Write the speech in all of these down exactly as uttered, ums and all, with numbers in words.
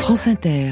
France Inter.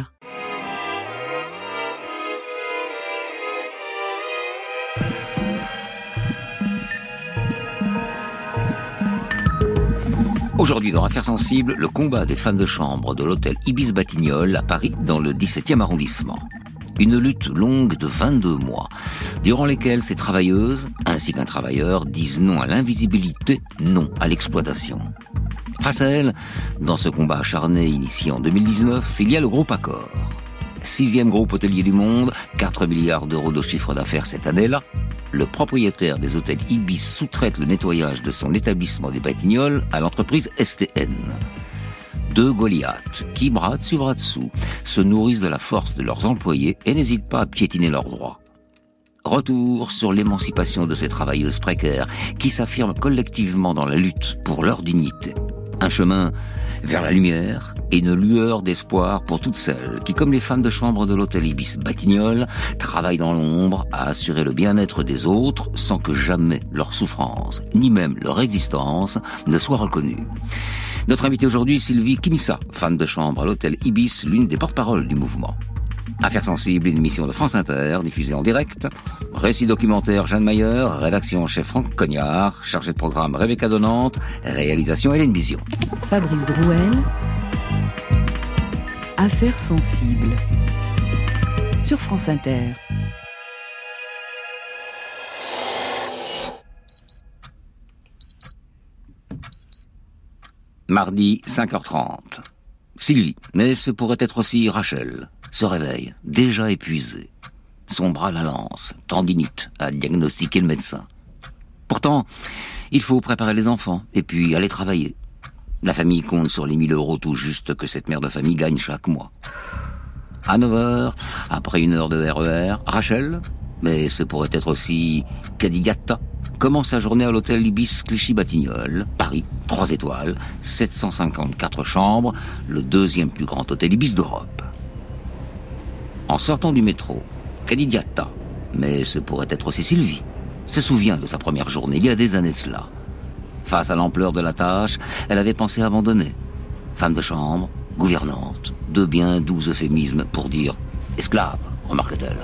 Aujourd'hui, dans Affaires sensibles, le combat des femmes de chambre de l'hôtel Ibis Batignolles à Paris, dans le dix-septième arrondissement. Une lutte longue de vingt-deux mois, durant lesquelles ces travailleuses, ainsi qu'un travailleur, disent non à l'invisibilité, non à l'exploitation. Face à elles, dans ce combat acharné initié en deux mille dix-neuf, il y a le groupe Accor. Sixième groupe hôtelier du monde, quatre milliards d'euros de chiffre d'affaires cette année-là. Le propriétaire des hôtels Ibis sous-traite le nettoyage de son établissement des Batignolles à l'entreprise S T N. Deux Goliaths qui, bras dessus bras dessous, se nourrissent de la force de leurs employés et n'hésitent pas à piétiner leurs droits. Retour sur l'émancipation de ces travailleuses précaires qui s'affirment collectivement dans la lutte pour leur dignité. Un chemin vers la lumière et une lueur d'espoir pour toutes celles qui, comme les femmes de chambre de l'hôtel Ibis Batignolles, travaillent dans l'ombre à assurer le bien-être des autres sans que jamais leur souffrance, ni même leur existence, ne soit reconnue. Notre invitée aujourd'hui, Sylvie Kimissa, femme de chambre à l'hôtel Ibis, l'une des porte-paroles du mouvement. Affaires sensibles, une émission de France Inter, diffusée en direct. Récit documentaire Jeanne Mayer, rédaction en chef Franck Cognard, chargé de programme Rebecca Donante, réalisation Hélène Bizio. Fabrice Drouel. Affaires sensibles. Sur France Inter. Mardi, cinq heures trente. Sylvie, mais ce pourrait être aussi Rachel, se réveille, déjà épuisée. Son bras la lance, tendinite, a diagnostiqué le médecin. Pourtant, il faut préparer les enfants et puis aller travailler. La famille compte sur les mille euros tout juste que cette mère de famille gagne chaque mois. À neuf heures, après une heure de R E R, Rachel, mais ce pourrait être aussi Kadidiata, commence sa journée à l'hôtel Ibis Clichy-Batignolles, Paris, trois étoiles, sept cent cinquante-quatre chambres, le deuxième plus grand hôtel Ibis d'Europe. En sortant du métro, Kadidiata, mais ce pourrait être aussi Sylvie, se souvient de sa première journée, il y a des années de cela. Face à l'ampleur de la tâche, elle avait pensé abandonner. Femme de chambre, gouvernante, deux bien doux euphémismes pour dire « esclave », remarque-t-elle.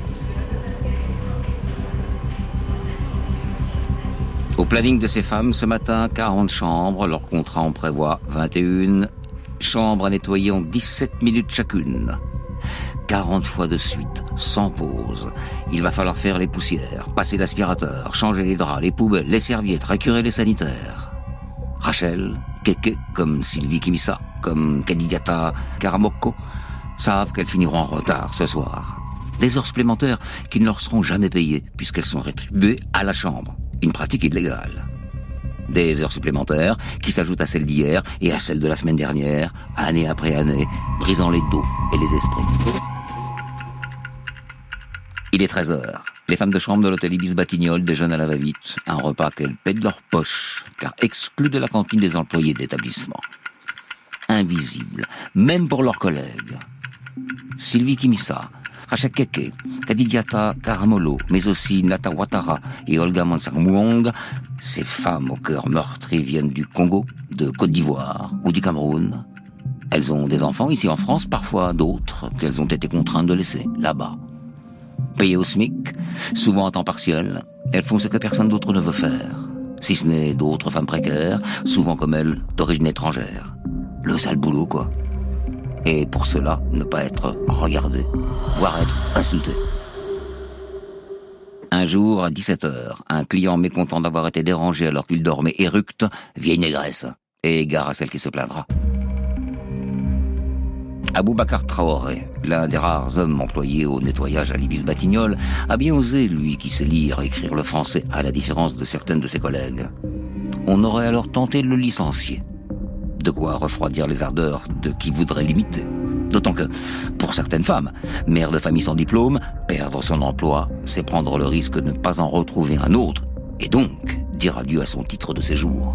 Au planning de ces femmes, ce matin, quarante chambres, leur contrat en prévoit vingt et une, chambres à nettoyer en dix-sept minutes chacune. quarante fois de suite, sans pause. Il va falloir faire les poussières, passer l'aspirateur, changer les draps, les poubelles, les serviettes, récurer les sanitaires. Rachel, Keke, comme Sylvie Kimissa, comme Kadidiata Karamoko, savent qu'elles finiront en retard ce soir. Des heures supplémentaires qui ne leur seront jamais payées, puisqu'elles sont rétribuées à la chambre. Une pratique illégale. Des heures supplémentaires qui s'ajoutent à celles d'hier et à celles de la semaine dernière, année après année, brisant les dos et les esprits. Il est treize heures. Les femmes de chambre de l'hôtel Ibis Batignolles déjeunent à la va-vite. Un repas qu'elles paient de leur poche, car exclus de la cantine des employés de l'établissement. Invisibles, même pour leurs collègues. Sylvie Kimissa, Rachel Keke, Kadidiata Karamolo, mais aussi Nata Ouattara et Olga Mansang-Mouong, ces femmes au cœur meurtri viennent du Congo, de Côte d'Ivoire ou du Cameroun. Elles ont des enfants ici en France, parfois d'autres qu'elles ont été contraintes de laisser là-bas. Payées au SMIC, souvent à temps partiel, elles font ce que personne d'autre ne veut faire, si ce n'est d'autres femmes précaires, souvent comme elles, d'origine étrangère. Le sale boulot, quoi. Et pour cela, ne pas être regardé, voire être insulté. Un jour, à dix-sept heures, un client mécontent d'avoir été dérangé alors qu'il dormait éructe, vieille négresse, et égare à celle qui se plaindra. Aboubacar Traoré, l'un des rares hommes employés au nettoyage à l'Ibis Batignolles, a bien osé, lui qui sait lire et écrire le français, à la différence de certaines de ses collègues. On aurait alors tenté de le licencier. De quoi refroidir les ardeurs de qui voudrait l'imiter. D'autant que, pour certaines femmes, mères de famille sans diplôme, perdre son emploi, c'est prendre le risque de ne pas en retrouver un autre, et donc dire adieu à son titre de séjour.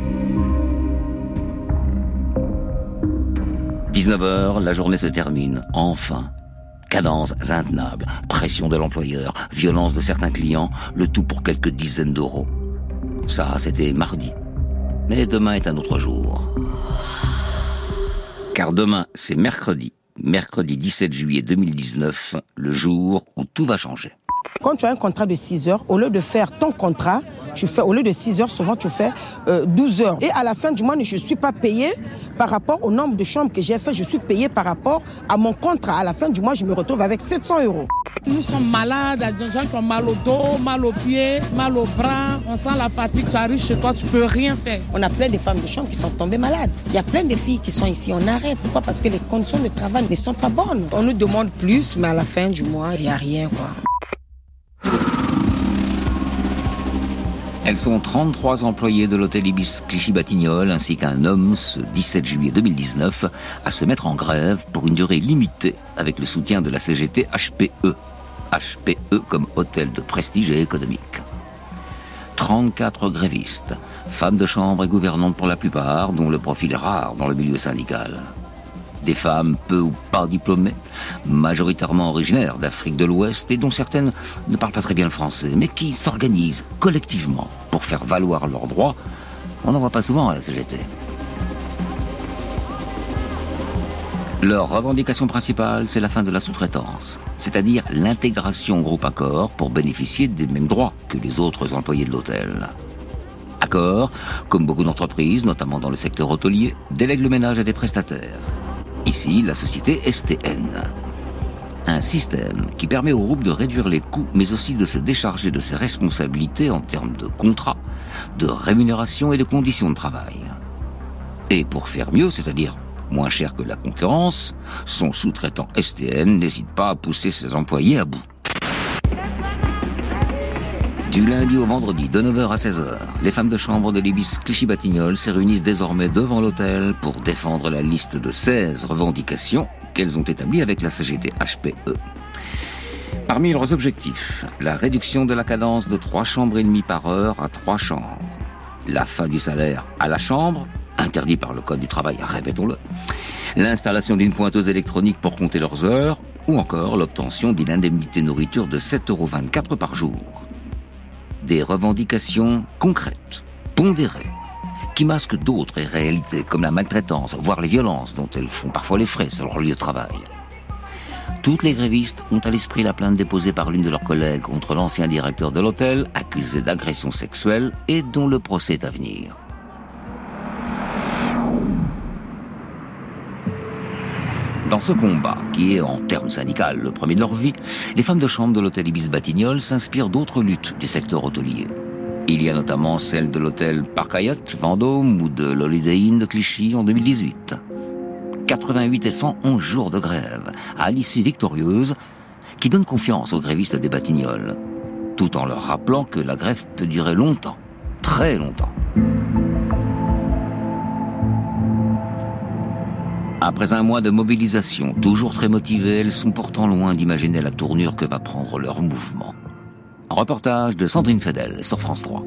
dix-neuf heures, la journée se termine, enfin. Cadence intenable, pression de l'employeur, violence de certains clients, le tout pour quelques dizaines d'euros. Ça, c'était mardi. Mais demain est un autre jour. Car demain, c'est mercredi, mercredi dix-sept juillet deux mille dix-neuf, le jour où tout va changer. Quand tu as un contrat de six heures, au lieu de faire ton contrat, tu fais, au lieu de six heures, souvent tu fais euh, douze heures. Et à la fin du mois, je ne suis pas payé par rapport au nombre de chambres que j'ai fait, je suis payé par rapport à mon contrat. À la fin du mois, je me retrouve avec sept cents euros. Nous sommes malades, il y a des gens qui ont mal au dos, mal aux pieds, mal aux bras. On sent la fatigue, tu arrives chez toi, tu ne peux rien faire. On a plein de femmes de chambre qui sont tombées malades. Il y a plein de filles qui sont ici en arrêt. Pourquoi? Parce que les conditions de travail ne sont pas bonnes. On nous demande plus, mais à la fin du mois, il n'y a rien, quoi. Elles sont trente-trois employés de l'hôtel Ibis Clichy-Batignolles ainsi qu'un homme ce dix-sept juillet deux mille dix-neuf à se mettre en grève pour une durée limitée avec le soutien de la C G T H P E. H P E comme hôtel de prestige et économique. trente-quatre grévistes, femmes de chambre et gouvernantes pour la plupart, dont le profil est rare dans le milieu syndical. Des femmes peu ou pas diplômées, majoritairement originaires d'Afrique de l'Ouest et dont certaines ne parlent pas très bien le français, mais qui s'organisent collectivement pour faire valoir leurs droits. On n'en voit pas souvent à la C G T. Leur revendication principale, c'est la fin de la sous-traitance, c'est-à-dire l'intégration au groupe Accor pour bénéficier des mêmes droits que les autres employés de l'hôtel. Accor, comme beaucoup d'entreprises, notamment dans le secteur hôtelier, délègue le ménage à des prestataires. Ici, la société S T N. Un système qui permet au groupe de réduire les coûts, mais aussi de se décharger de ses responsabilités en termes de contrat, de rémunération et de conditions de travail. Et pour faire mieux, c'est-à-dire moins cher que la concurrence, son sous-traitant S T N n'hésite pas à pousser ses employés à bout. Du lundi au vendredi, de neuf heures à seize heures, les femmes de chambre de l'Ibis Clichy-Batignolles se réunissent désormais devant l'hôtel pour défendre la liste de seize revendications qu'elles ont établies avec la C G T H P E. Parmi leurs objectifs, la réduction de la cadence de trois chambres et demie par heure à trois chambres, la fin du salaire à la chambre, interdit par le Code du travail, répétons-le, l'installation d'une pointeuse électronique pour compter leurs heures, ou encore l'obtention d'une indemnité nourriture de sept euros vingt-quatre par jour. Des revendications concrètes, pondérées, qui masquent d'autres réalités comme la maltraitance, voire les violences dont elles font parfois les frais sur leur lieu de travail. Toutes les grévistes ont à l'esprit la plainte déposée par l'une de leurs collègues contre l'ancien directeur de l'hôtel, accusé d'agression sexuelle et dont le procès est à venir. Dans ce combat, qui est en termes syndicaux le premier de leur vie, les femmes de chambre de l'hôtel Ibis Batignolles s'inspirent d'autres luttes du secteur hôtelier. Il y a notamment celle de l'hôtel Parc Hyatt Vendôme ou de l'Holiday Inn de Clichy en deux mille dix-huit. quatre-vingt-huit et cent onze jours de grève, à l'issue victorieuse, qui donne confiance aux grévistes des Batignolles, tout en leur rappelant que la grève peut durer longtemps, très longtemps. Après un mois de mobilisation, toujours très motivées, elles sont pourtant loin d'imaginer la tournure que va prendre leur mouvement. Reportage de Sandrine Fedel sur France trois.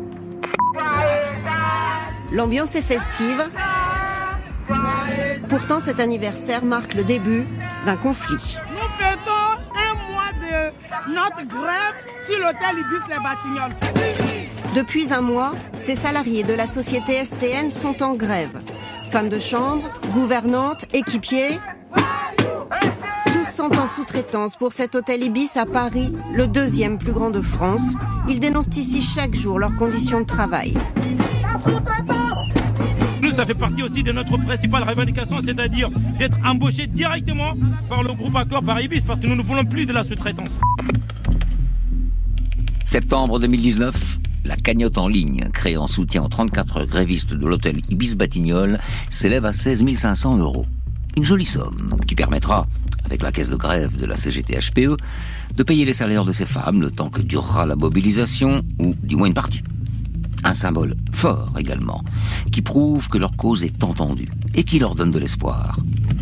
L'ambiance est festive. Pourtant, cet anniversaire marque le début d'un conflit. Nous fêtons un mois de notre grève sur l'hôtel Ibis Les Batignolles. Depuis un mois, ces salariés de la société S T N sont en grève. Femmes de chambre, gouvernantes, équipiers, tous sont en sous-traitance pour cet hôtel Ibis à Paris, le deuxième plus grand de France. Ils dénoncent ici chaque jour leurs conditions de travail. Nous, ça fait partie aussi de notre principale revendication, c'est-à-dire d'être embauchés directement par le groupe Accor, par Ibis, parce que nous ne voulons plus de la sous-traitance. Septembre deux mille dix-neuf, la cagnotte en ligne, créée en soutien aux trente-quatre grévistes de l'hôtel Ibis Batignolles, s'élève à seize mille cinq cents euros. Une jolie somme qui permettra, avec la caisse de grève de la C G T H P E, de payer les salaires de ces femmes le temps que durera la mobilisation, ou du moins une partie. Un symbole fort également, qui prouve que leur cause est entendue et qui leur donne de l'espoir.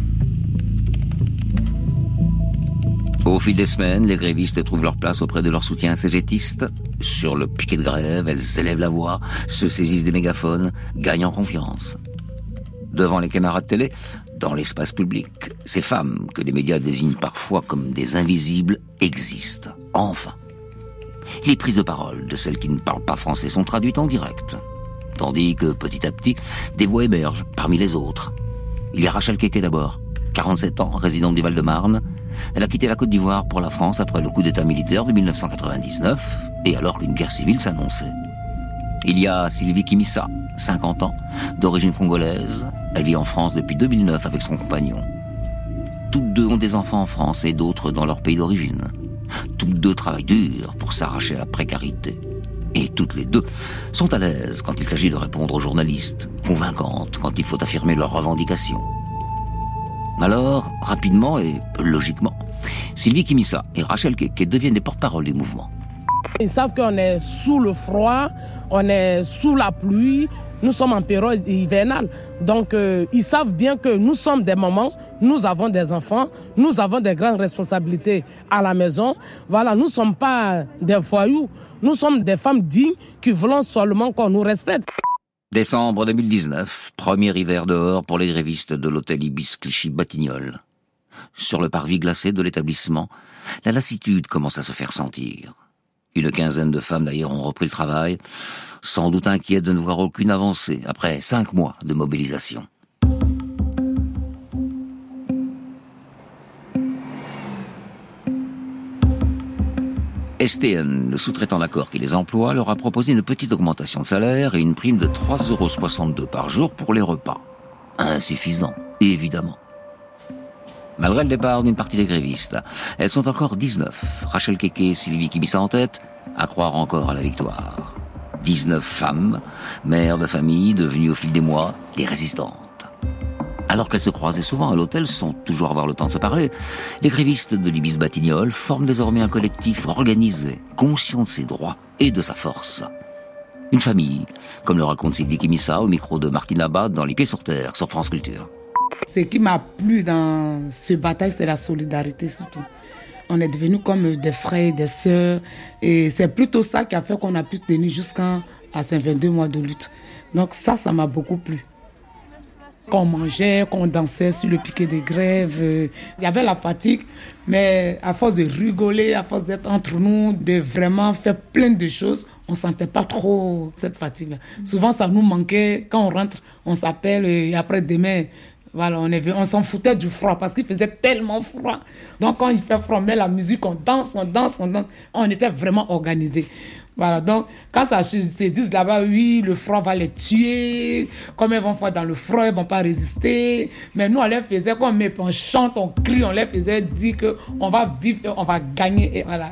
Au fil des semaines, les grévistes trouvent leur place auprès de leurs soutiens cégétistes. Sur le piquet de grève, elles élèvent la voix, se saisissent des mégaphones, gagnent en confiance. Devant les caméras de télé, dans l'espace public, ces femmes, que les médias désignent parfois comme des invisibles, existent, enfin. Les prises de parole de celles qui ne parlent pas français sont traduites en direct. Tandis que, petit à petit, des voix émergent parmi les autres. Il y a Rachel Keke d'abord, quarante-sept ans, résidente du Val-de-Marne. Elle a quitté la Côte d'Ivoire pour la France après le coup d'état militaire de mille neuf cent quatre-vingt-dix-neuf et alors qu'une guerre civile s'annonçait. Il y a Sylvie Kimissa, cinquante ans, d'origine congolaise. Elle vit en France depuis deux mille neuf avec son compagnon. Toutes deux ont des enfants en France et d'autres dans leur pays d'origine. Toutes deux travaillent dur pour s'arracher à la précarité. Et toutes les deux sont à l'aise quand il s'agit de répondre aux journalistes, convaincantes quand il faut affirmer leurs revendications. Alors, rapidement et logiquement, Sylvie Kimissa et Rachel Keke deviennent les porte-parole du mouvement. Ils savent qu'on est sous le froid, on est sous la pluie, nous sommes en période hivernale. Donc, euh, ils savent bien que nous sommes des mamans, nous avons des enfants, nous avons des grandes responsabilités à la maison. Voilà, nous ne sommes pas des voyous, nous sommes des femmes dignes qui voulons seulement qu'on nous respecte. Décembre deux mille dix-neuf, premier hiver dehors pour les grévistes de l'hôtel Ibis Clichy-Batignolles. Sur le parvis glacé de l'établissement, la lassitude commence à se faire sentir. Une quinzaine de femmes d'ailleurs ont repris le travail, sans doute inquiètes de ne voir aucune avancée après cinq mois de mobilisation. S T N, le sous-traitant d'accord qui les emploie, leur a proposé une petite augmentation de salaire et une prime de trois euros soixante-deux par jour pour les repas. Insuffisant, évidemment. Malgré le départ d'une partie des grévistes, elles sont encore dix-neuf. Rachel Keke et Sylvie Kimissa en tête, à croire encore à la victoire. dix-neuf femmes, mères de famille, devenues au fil des mois des résistantes. Alors qu'elles se croisaient souvent à l'hôtel sans toujours avoir le temps de se parler, les grévistes de l'Ibis Batignolles forment désormais un collectif organisé, conscient de ses droits et de sa force. Une famille, comme le raconte Sylvie Kimissa au micro de Martine Abad dans Les Pieds sur Terre sur France Culture. Ce qui m'a plu dans ce bataille, c'est la solidarité surtout. On est devenus comme des frères et des sœurs. Et c'est plutôt ça qui a fait qu'on a pu tenir jusqu'à ces vingt-deux mois de lutte. Donc ça, ça m'a beaucoup plu. Quand on mangeait, quand on dansait sur le piquet de grève, euh, il y avait la fatigue, mais à force de rigoler, à force d'être entre nous, de vraiment faire plein de choses, on ne sentait pas trop cette fatigue-là. Souvent, ça nous manquait. Quand on rentre, on s'appelle et après demain... Voilà, on, est, on s'en foutait du froid parce qu'il faisait tellement froid. Donc quand il fait froid, on met la musique, on danse, on danse, on danse. On était vraiment organisés. Voilà, donc quand ça se dit là-bas, oui, le froid va les tuer. Comme elles vont faire dans le froid, elles ne vont pas résister. Mais nous, on les faisait comme on chante, on crie, on les faisait dire qu'on va vivre et on va gagner. Et voilà.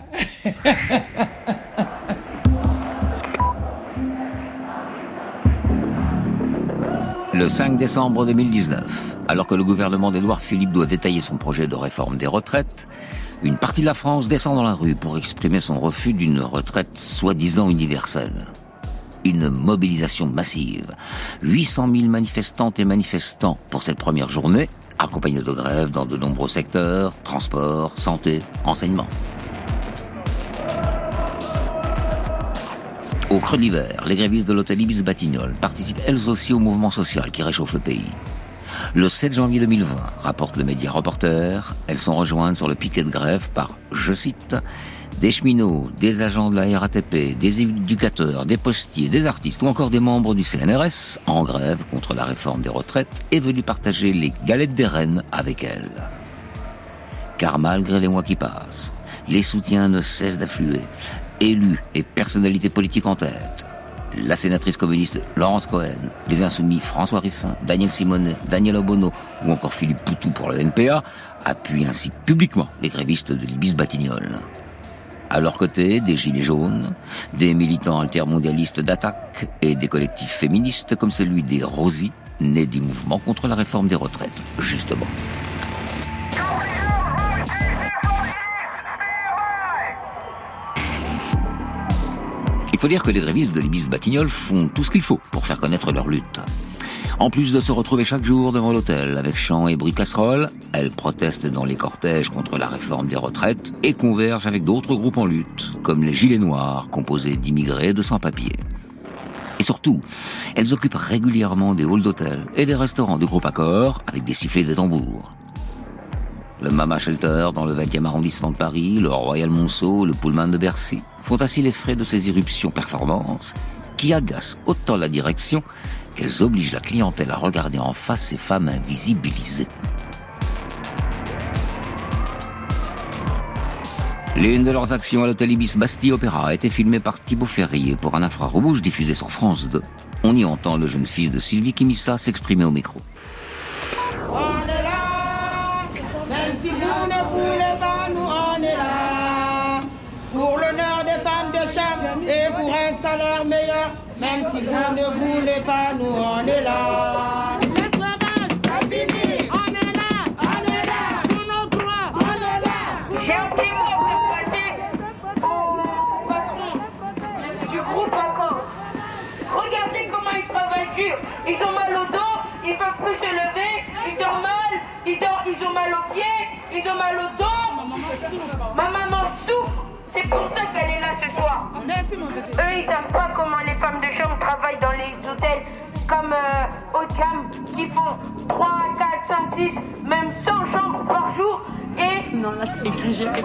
Le cinq décembre deux mille dix-neuf, alors que le gouvernement d'Édouard Philippe doit détailler son projet de réforme des retraites, une partie de la France descend dans la rue pour exprimer son refus d'une retraite soi-disant universelle. Une mobilisation massive. huit cent mille manifestantes et manifestants pour cette première journée, accompagnés de grèves dans de nombreux secteurs, transport, santé, enseignement. Au creux de l'hiver, les grévistes de l'hôtel Ibis Batignolles participent elles aussi au mouvement social qui réchauffe le pays. Le sept janvier deux mille vingt, rapporte le média Reporter, elles sont rejointes sur le piquet de grève par, je cite, des cheminots, des agents de la R A T P, des éducateurs, des postiers, des artistes ou encore des membres du C N R S en grève contre la réforme des retraites et venus partager les galettes des reines avec elles. Car malgré les mois qui passent, les soutiens ne cessent d'affluer. Élus et personnalités politiques en tête. La sénatrice communiste Laurence Cohen, les insoumis François Ruffin, Daniel Simonet, Daniel Obono ou encore Philippe Poutou pour le N P A appuient ainsi publiquement les grévistes de l'Ibis Batignolles. À leur côté, des gilets jaunes, des militants altermondialistes d'attaque et des collectifs féministes comme celui des Rosy, nés du mouvement contre la réforme des retraites, justement. Il faut dire que les grévistes de l'Ibis Batignolles font tout ce qu'il faut pour faire connaître leur lutte. En plus de se retrouver chaque jour devant l'hôtel avec chants et bruits de casseroles, elles protestent dans les cortèges contre la réforme des retraites et convergent avec d'autres groupes en lutte, comme les Gilets Noirs, composés d'immigrés et de sans-papiers. Et surtout, elles occupent régulièrement des halls d'hôtel et des restaurants du groupe Accor avec des sifflets et des tambours. Le Mama Shelter dans le vingtième arrondissement de Paris, le Royal Monceau, le Pullman de Bercy font ainsi les frais de ces irruptions performances qui agacent autant la direction qu'elles obligent la clientèle à regarder en face ces femmes invisibilisées. L'une de leurs actions à l'hôtel Ibis Bastille Opéra a été filmée par Thibaut Ferrier pour un infrarouge diffusé sur France deux. On y entend le jeune fils de Sylvie Kimissa s'exprimer au micro. On est là, même si vous ne voulez pas, nous on est là. Pour l'honneur des femmes de chambre et pour un salaire meilleur, même si vous ne voulez pas, nous on est là. L'esclavage, c'est fini. On est là, on est là. Pour nos droits, on est là. J'ai un petit mot à faire passer au patron du, du groupe Accor. Regardez comment ils travaillent dur. Ils ont mal au dos, ils peuvent plus se lever, ils dorment mal, ils, dorment, ils ont mal aux pieds, ils ont mal au dos. Ma maman souffre. C'est pour ça qu'elle est là ce soir. Eux, ils savent pas comment les femmes de chambre travaillent dans les hôtels comme euh, haut de gamme, qui font trois, quatre, cinq, six, même cent chambres par jour. Et... Non, là, c'est exagéré.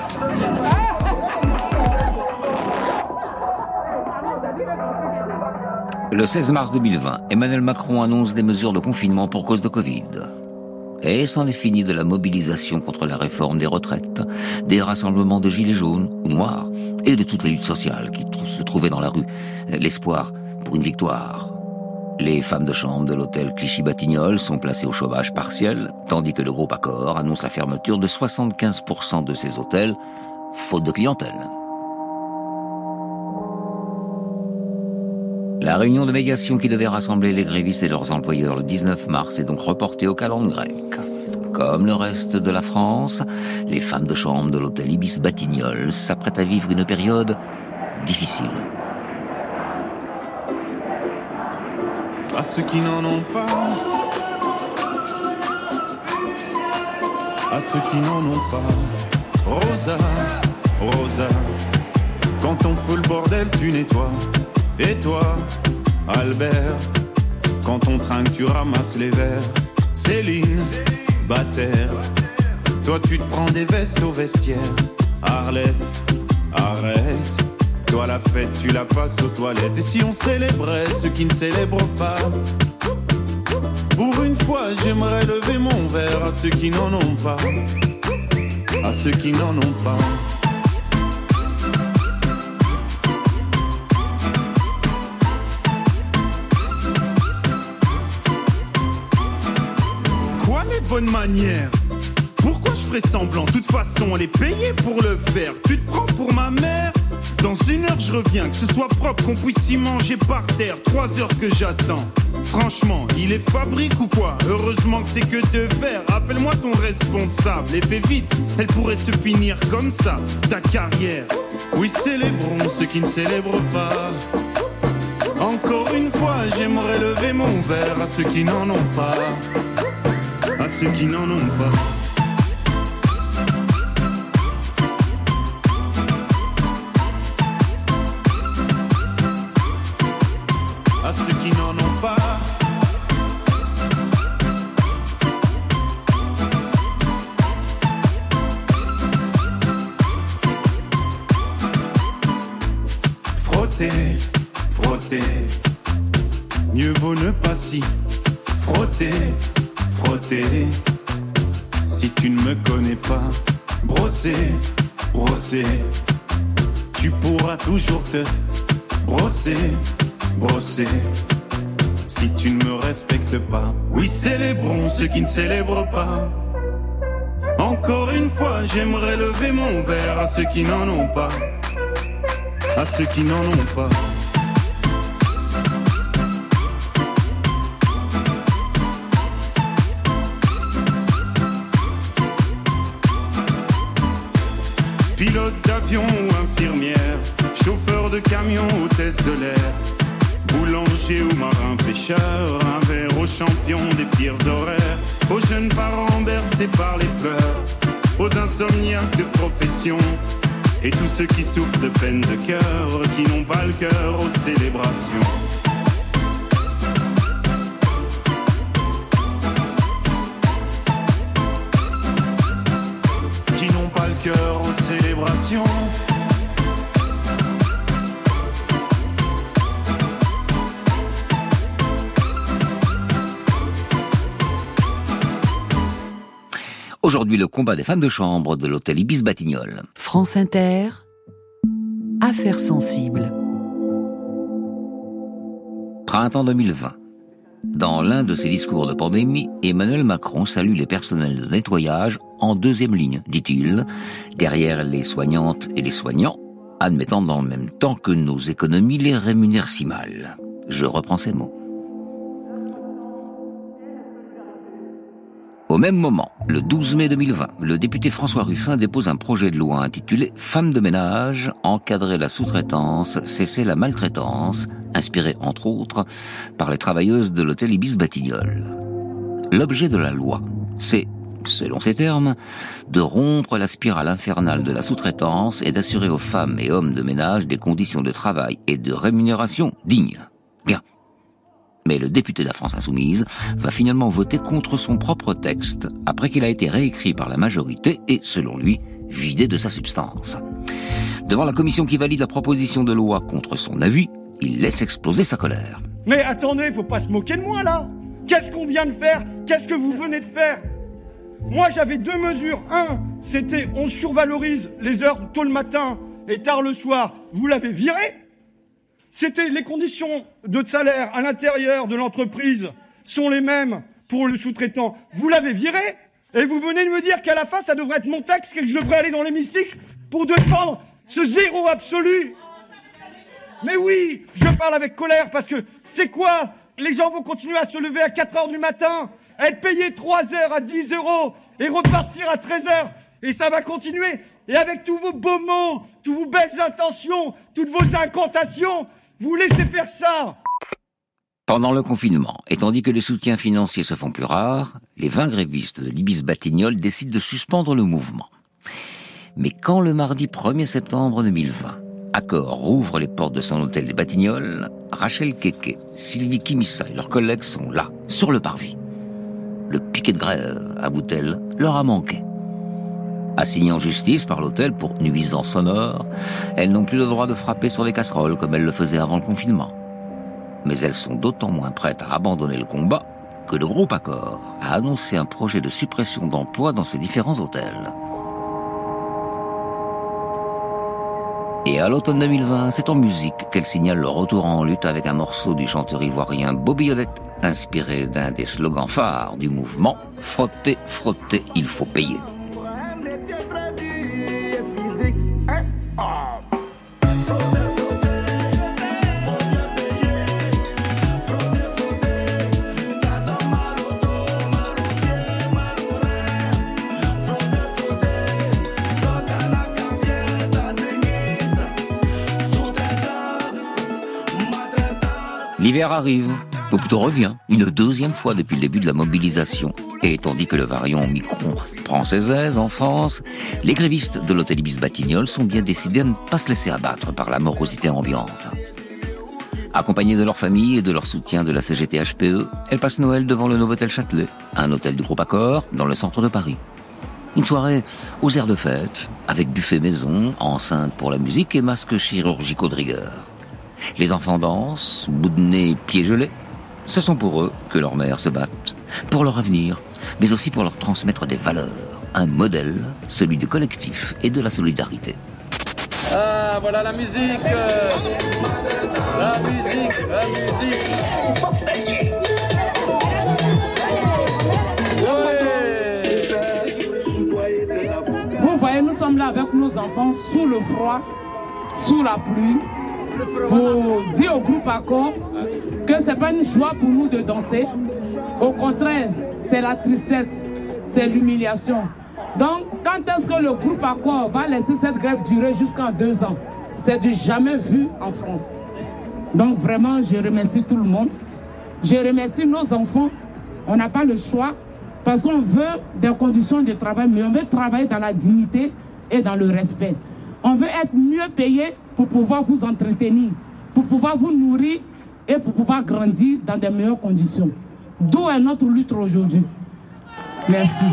Le seize mars deux mille vingt, Emmanuel Macron annonce des mesures de confinement pour cause de Covid. Et c'en est fini de la mobilisation contre la réforme des retraites, des rassemblements de gilets jaunes ou noirs, et de toutes les luttes sociales qui se trouvaient dans la rue. L'espoir pour une victoire. Les femmes de chambre de l'hôtel Clichy-Batignolles sont placées au chômage partiel, tandis que le groupe Accor annonce la fermeture de soixante-quinze pour cent de ses hôtels, faute de clientèle. La réunion de médiation qui devait rassembler les grévistes et leurs employeurs le dix-neuf mars est donc reportée au calendrier grec. Comme le reste de la France, les femmes de chambre de l'hôtel Ibis Batignolles s'apprêtent à vivre une période difficile. À ceux qui n'en ont pas, à ceux qui n'en ont pas, Rosa, Rosa, quand on fout le bordel, tu nettoies. Et toi, Albert, quand on trinque, tu ramasses les verres. Céline, Bataire, toi tu te prends des vestes au vestiaire. Arlette, arrête, toi la fête tu la passes aux toilettes. Et si on célébrait ceux qui ne célèbrent pas, pour une fois j'aimerais lever mon verre à ceux qui n'en ont pas, à ceux qui n'en ont pas. Bonne manière. Pourquoi je ferais semblant? De toute façon, on est payé pour le faire. Tu te prends pour ma mère? Dans une heure, je reviens. Que ce soit propre, qu'on puisse y manger par terre. Trois heures que j'attends. Franchement, il est fabrique ou quoi? Heureusement que c'est que de faire. Appelle-moi ton responsable. Et fais vite, elle pourrait se finir comme ça, ta carrière. Oui, célébrons ceux qui ne célèbrent pas. Encore une fois, j'aimerais lever mon verre à ceux qui n'en ont pas, à ceux qui n'en ont pas. À ceux qui n'en ont pas. Frotter, frotter, mieux vaut ne pas s'y frotter. Frotter, si tu ne me connais pas, brosser, brosser, tu pourras toujours te brosser, brosser, si tu ne me respectes pas. Oui, célébrons ceux qui ne célèbrent pas. Encore une fois, j'aimerais lever mon verre à ceux qui n'en ont pas, à ceux qui n'en ont pas. Pilote d'avion ou infirmière, chauffeur de camion, hôtesse de l'air, boulanger ou marin pêcheur, un verre aux champions des pires horaires, aux jeunes parents bercés par les pleurs, aux insomniaques de profession, et tous ceux qui souffrent de peine de cœur, qui n'ont pas le cœur aux célébrations. Qui n'ont pas le cœur aux célébrations. Aujourd'hui, le combat des femmes de chambre de l'hôtel Ibis Batignolles. France Inter, Affaires sensibles. Printemps deux mille vingt. Dans l'un de ses discours de pandémie, Emmanuel Macron salue les personnels de nettoyage en deuxième ligne, dit-il, derrière les soignantes et les soignants, admettant dans le même temps que nos économies les rémunèrent si mal. Je reprends ces mots. Au même moment, le douze mai deux mille vingt, le député François Ruffin dépose un projet de loi intitulé « Femmes de ménage, encadrer la sous-traitance, cesser la maltraitance », inspiré entre autres par les travailleuses de l'hôtel Ibis Batignolles. L'objet de la loi, c'est, selon ces termes, de rompre la spirale infernale de la sous-traitance et d'assurer aux femmes et hommes de ménage des conditions de travail et de rémunération dignes. Bien. Mais le député de la France Insoumise va finalement voter contre son propre texte après qu'il a été réécrit par la majorité et, selon lui, vidé de sa substance. Devant la commission qui valide la proposition de loi contre son avis, il laisse exploser sa colère. Mais attendez, faut pas se moquer de moi là. Qu'est-ce qu'on vient de faire? Qu'est-ce que vous venez de faire? Moi j'avais deux mesures. Un, c'était on survalorise les heures tôt le matin et tard le soir. Vous l'avez viré. C'était les conditions de salaire à l'intérieur de l'entreprise sont les mêmes pour le sous-traitant. Vous l'avez viré et vous venez de me dire qu'à la fin, ça devrait être mon texte et que je devrais aller dans l'hémicycle pour défendre ce zéro absolu. Mais oui, je parle avec colère parce que c'est quoi? Les gens vont continuer à se lever à quatre heures du matin, être payés trois heures à dix euros et repartir à treize heures. Et ça va continuer. Et avec tous vos beaux mots, toutes vos belles intentions, toutes vos incantations, vous laissez faire ça. Pendant le confinement, et tandis que les soutiens financiers se font plus rares, les vingt grévistes de l'Ibis Batignolles décident de suspendre le mouvement. Mais quand le mardi premier septembre deux mille vingt, Accor rouvre les portes de son hôtel des Batignolles, Rachel Keke, Sylvie Kimissa et leurs collègues sont là, sur le parvis. Le piquet de grève, avoue-t-elle, leur a manqué. Assignées en justice par l'hôtel pour nuisance sonore, elles n'ont plus le droit de frapper sur des casseroles comme elles le faisaient avant le confinement. Mais elles sont d'autant moins prêtes à abandonner le combat que le groupe Accor a annoncé un projet de suppression d'emplois dans ses différents hôtels. Et à l'automne deux mille vingt, c'est en musique qu'elle signale le retour en lutte avec un morceau du chanteur ivoirien Bobby Odette, inspiré d'un des slogans phares du mouvement « Frotter, frotter, il faut payer ». L'hiver arrive, ou plutôt revient, une deuxième fois depuis le début de la mobilisation. Et tandis que le variant Omicron prend ses aises en France, les grévistes de l'hôtel Ibis Batignolles sont bien décidés à ne pas se laisser abattre par la morosité ambiante. Accompagnées de leur famille et de leur soutien de la C G T H P E, elles passent Noël devant le Novotel Châtelet, un hôtel du groupe Accor dans le centre de Paris. Une soirée aux airs de fête, avec buffet maison, enceinte pour la musique et masques chirurgicaux de rigueur. Les enfants dansent, bout de nez, pieds gelés. Ce sont pour eux que leurs mères se battent, pour leur avenir, mais aussi pour leur transmettre des valeurs, un modèle, celui du collectif et de la solidarité. Ah, voilà la musique La musique, la musique Vous voyez, nous sommes là avec nos enfants, sous le froid, sous la pluie, pour dire au groupe Accor que ce n'est pas une joie pour nous de danser. Au contraire, c'est la tristesse, c'est l'humiliation. Donc, quand est-ce que le groupe Accor va laisser cette grève durer jusqu'en deux ans? C'est du jamais vu en France. Donc, vraiment, je remercie tout le monde. Je remercie nos enfants. On n'a pas le choix parce qu'on veut des conditions de travail, mais on veut travailler dans la dignité et dans le respect. On veut être mieux payé pour pouvoir vous entretenir, pour pouvoir vous nourrir et pour pouvoir grandir dans de meilleures conditions. D'où est notre lutte aujourd'hui. Merci.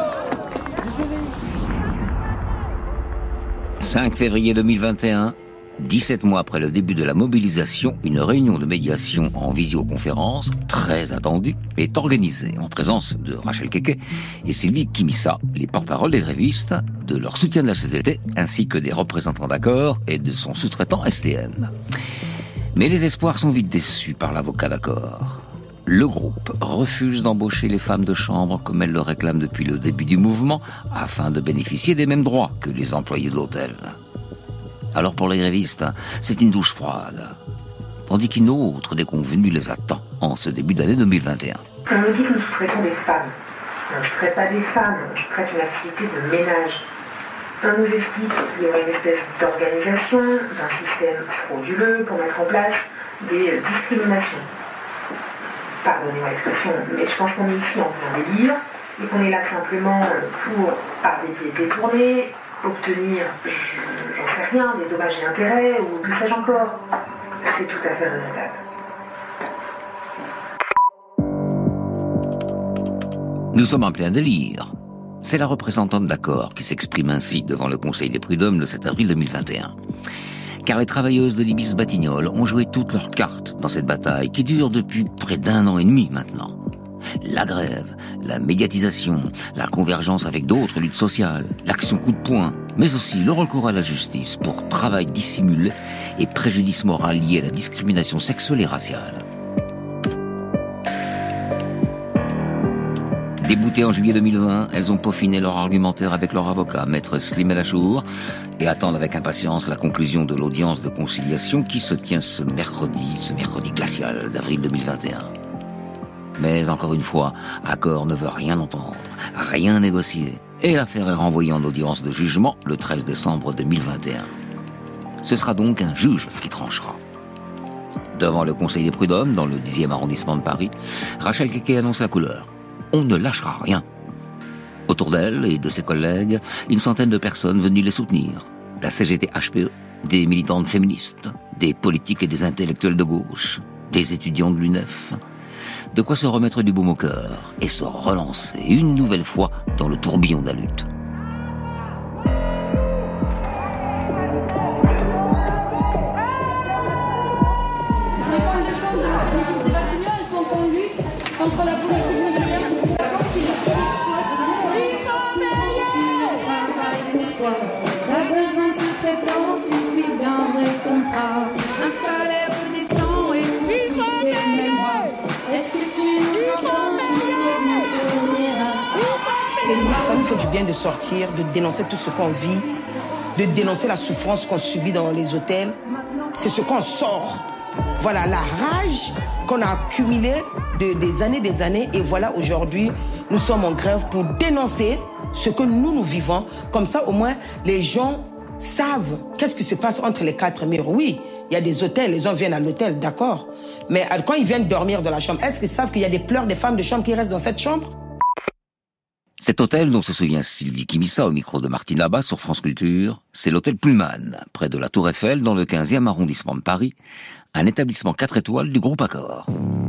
cinq février deux mille vingt et un, dix-sept mois après le début de la mobilisation, une réunion de médiation en visioconférence, très attendue, est organisée en présence de Rachel Keke et Sylvie Kimissa, les porte-parole des grévistes, de leur soutien de la C G T, ainsi que des représentants d'Accor et de son sous-traitant S T N. Mais les espoirs sont vite déçus par l'avocat d'Accor. Le groupe refuse d'embaucher les femmes de chambre comme elles le réclament depuis le début du mouvement, afin de bénéficier des mêmes droits que les employés de l'hôtel. Alors pour les grévistes, c'est une douche froide. Tandis qu'une autre déconvenue les attend en ce début d'année deux mille vingt et un. On nous dit que nous sous-traitons des femmes. Non, je ne traite pas des femmes, je traite une activité de ménage. On nous explique qu'il y aurait une espèce d'organisation, d'un système frauduleux pour mettre en place des discriminations. Pardonnez-moi l'expression, mais je pense qu'on est ici en plein délire et qu'on est là simplement pour, par des biais détournés, obtenir, j'en sais rien, des dommages et intérêts ou que sais-je encore. C'est tout à fait regrettable. Nous sommes en plein délire. C'est la représentante d'Accor qui s'exprime ainsi devant le Conseil des prud'hommes le sept avril deux mille vingt et un. Car les travailleuses de l'Ibis Batignolles ont joué toutes leurs cartes dans cette bataille qui dure depuis près d'un an et demi maintenant. La grève, la médiatisation, la convergence avec d'autres luttes sociales, l'action coup de poing, mais aussi le recours à la justice pour travail dissimulé et préjudice moral lié à la discrimination sexuelle et raciale. Déboutées en juillet deux mille vingt, elles ont peaufiné leur argumentaire avec leur avocat, maître Slim El Achour, et attendent avec impatience la conclusion de l'audience de conciliation qui se tient ce mercredi, ce mercredi glacial d'avril deux mille vingt et un. Mais encore une fois, Accor ne veut rien entendre, rien négocier, et l'affaire est renvoyée en audience de jugement le treize décembre deux mille vingt et un. Ce sera donc un juge qui tranchera. Devant le Conseil des prud'hommes, dans le dixième arrondissement de Paris, Rachel Keke annonce la couleur. On ne lâchera rien. Autour d'elle et de ses collègues, une centaine de personnes venues les soutenir. La C G T H P E, des militantes féministes, des politiques et des intellectuels de gauche, des étudiants de l'U N E F. De quoi se remettre du baume au cœur et se relancer une nouvelle fois dans le tourbillon de la lutte. Les femmes de chambre de l'Ibis des Batignolles sont en lutte contre la politique ouvrière. Pas besoin de sous-traitance, suffit d'un vrai contrat. Un salaire décent et pour tous les mêmes droits. Est-ce que tu nous entends? Ça nous fait du bien de sortir, de dénoncer tout ce qu'on vit, de dénoncer la souffrance qu'on subit dans les hôtels. C'est ce qu'on sort. Voilà la rage qu'on a accumulée de, des années des années. Et voilà, aujourd'hui, nous sommes en grève pour dénoncer ce que nous, nous vivons. Comme ça, au moins, les gens savent qu'est-ce qui se passe entre les quatre murs. Oui, il y a des hôtels, les gens viennent à l'hôtel, d'accord. Mais quand ils viennent dormir dans la chambre, est-ce qu'ils savent qu'il y a des pleurs des femmes de chambre qui restent dans cette chambre? Cet hôtel dont se souvient Sylvie Kimissa au micro de Martine Labat sur France Culture, c'est l'hôtel Pullman, près de la Tour Eiffel, dans le quinzième arrondissement de Paris, un établissement quatre étoiles du groupe Accor.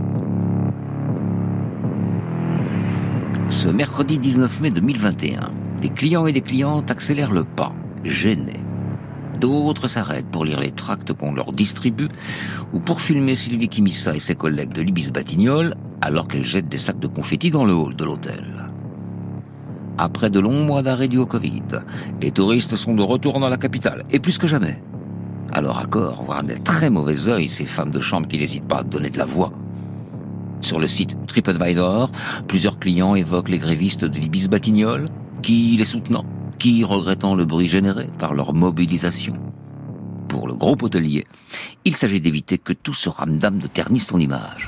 Ce mercredi dix-neuf mai deux mille vingt et un, des clients et des clientes accélèrent le pas, gênés. D'autres s'arrêtent pour lire les tracts qu'on leur distribue ou pour filmer Sylvie Kimissa et ses collègues de l'Ibis Batignolles alors qu'elles jettent des sacs de confettis dans le hall de l'hôtel. Après de longs mois d'arrêt dû au Covid, les touristes sont de retour dans la capitale, et plus que jamais. Alors Accor voit d'un très mauvais œil ces femmes de chambre qui n'hésitent pas à donner de la voix. Sur le site TripAdvisor, plusieurs clients évoquent les grévistes de l'Ibis Batignolles, qui les soutenant, qui regrettant le bruit généré par leur mobilisation. Pour le groupe hôtelier, il s'agit d'éviter que tout ce ramdam de ternisse son image.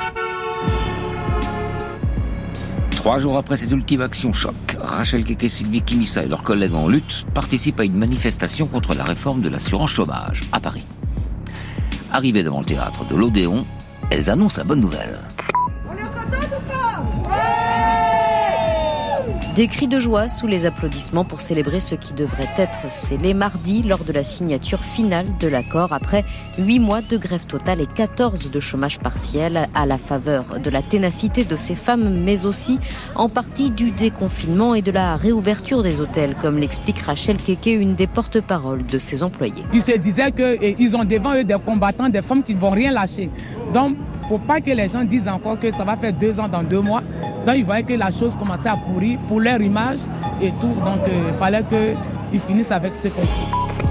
Trois jours après cette ultime action choc, Rachel Keke, Sylvie Kimissa et leurs collègues en lutte participent à une manifestation contre la réforme de l'assurance chômage à Paris. Arrivées devant le théâtre de l'Odéon, elles annoncent la bonne nouvelle. Des Des cris de joie sous les applaudissements pour célébrer ce qui devrait être scellé mardi lors de la signature finale de l'accord après huit mois de grève totale et quatorze de chômage partiel à la faveur de la ténacité de ces femmes, mais aussi en partie du déconfinement et de la réouverture des hôtels, comme l'explique Rachel Keke, une des porte-paroles de ses employés. Ils se disaient qu'ils ont devant eux des combattants, des femmes qui ne vont rien lâcher. Donc, il ne faut pas que les gens disent encore que ça va faire deux ans dans deux mois. Donc, ils voyaient que la chose commençait à pourrir pour leur image et tout. Donc, euh, il fallait qu'ils finissent avec ce conflit.